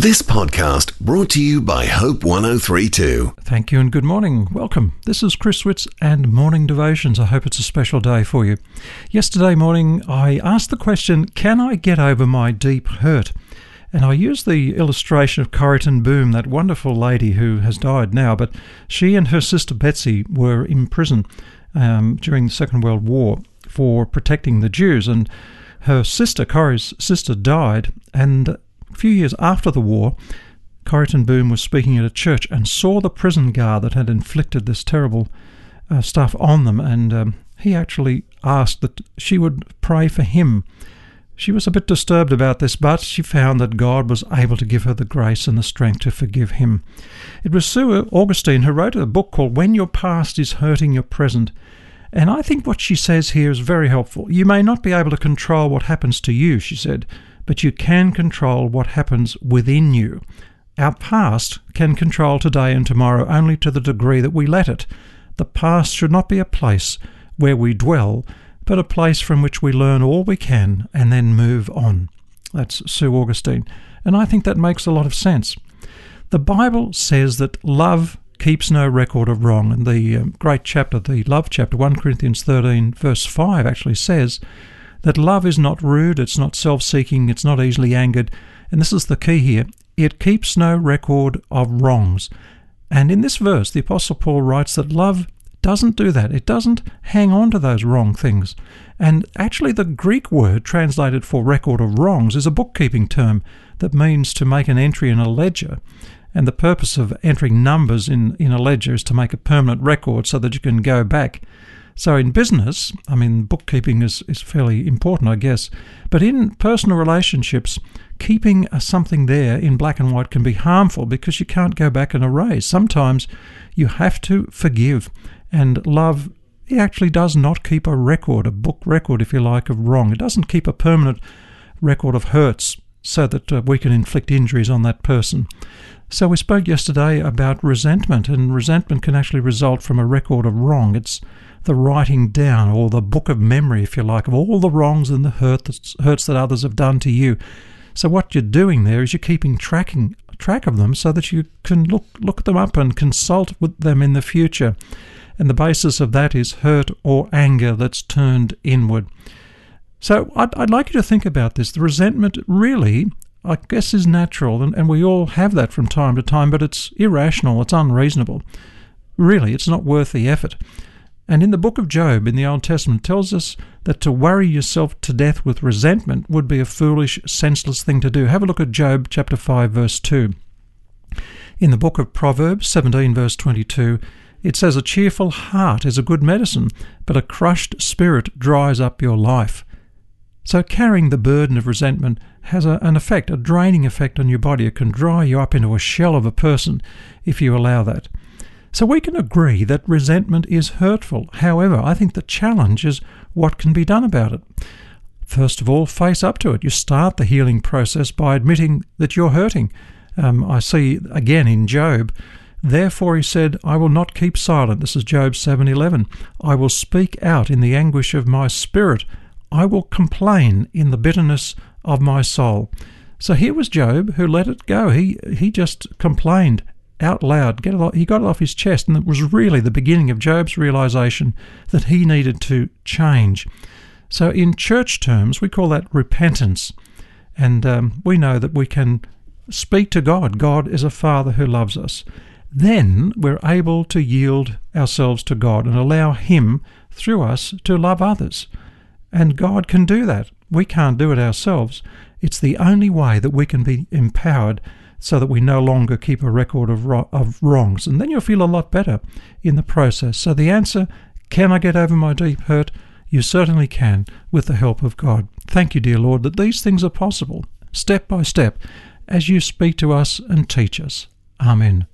This podcast brought to you by Hope 103.2. Thank you and good morning. Welcome. This is Chris Witts and Morning Devotions. I hope it's a special day for you. Yesterday morning, I asked the question, can I get over my deep hurt? And I used the illustration of Corrie ten Boom, that wonderful lady who has died now, but she and her sister Betsy were in prison during the Second World War for protecting the Jews. And her sister, Corrie's sister, died, and a few years after the war, Corrie ten Boom was speaking at a church and saw the prison guard that had inflicted this terrible stuff on them, and he actually asked that she would pray for him. She was a bit disturbed about this, but she found that God was able to give her the grace and the strength to forgive him. It was Sue Augustine who wrote a book called When Your Past is Hurting Your Present, and I think what she says here is very helpful. You may not be able to control what happens to you, she said, but you can control what happens within you. Our past can control today and tomorrow only to the degree that we let it. The past should not be a place where we dwell, but a place from which we learn all we can and then move on. That's Sue Augustine. And I think that makes a lot of sense. The Bible says that love keeps no record of wrong. And the great chapter, the love chapter, 1 Corinthians 13, verse 5, actually says that love is not rude, it's not self-seeking, it's not easily angered. And this is the key here. It keeps no record of wrongs. And in this verse, the Apostle Paul writes that love doesn't do that. It doesn't hang on to those wrong things. And actually the Greek word translated for record of wrongs is a bookkeeping term that means to make an entry in a ledger. And the purpose of entering numbers in a ledger is to make a permanent record so that you can go back. So in business, bookkeeping is fairly important, I guess. But in personal relationships, keeping something there in black and white can be harmful because you can't go back and erase. Sometimes you have to forgive. And love, it actually does not keep a record, a book record, if you like, of wrong. It doesn't keep a permanent record of hurts so that we can inflict injuries on that person. So we spoke yesterday about resentment, and resentment can actually result from a record of wrong. It's the writing down, or the book of memory, if you like, of all the wrongs and the hurts that others have done to you. So what you're doing there is you're keeping track of them so that you can look them up and consult with them in the future. And the basis of that is hurt or anger that's turned inward. So I'd like you to think about this. The resentment really, I guess, is natural, and we all have that from time to time, but it's irrational, it's unreasonable. Really, it's not worth the effort. And in the book of Job, in the Old Testament, tells us that to worry yourself to death with resentment would be a foolish, senseless thing to do. Have a look at Job chapter 5, verse 2. In the book of Proverbs 17, verse 22, it says, a cheerful heart is a good medicine, but a crushed spirit dries up your life. So carrying the burden of resentment has an effect, a draining effect on your body. It can dry you up into a shell of a person if you allow that. So we can agree that resentment is hurtful. However, I think the challenge is what can be done about it. First of all, face up to it. You start the healing process by admitting that you're hurting. I see again in Job, therefore he said, I will not keep silent. This is Job 7:11. I will speak out in the anguish of my spirit. I will complain in the bitterness of my soul. So here was Job who let it go. He just complained out loud. He got it off his chest, and it was really the beginning of Job's realization that he needed to change. So in church terms, we call that repentance. And we know that we can speak to God. God is a Father who loves us. Then we're able to yield ourselves to God and allow Him, through us, to love others. And God can do that. We can't do it ourselves. It's the only way that we can be empowered so that we no longer keep a record of wrongs. And then you'll feel a lot better in the process. So the answer, can I get over my deep hurt? You certainly can, with the help of God. Thank you, dear Lord, that these things are possible, step by step, as you speak to us and teach us. Amen.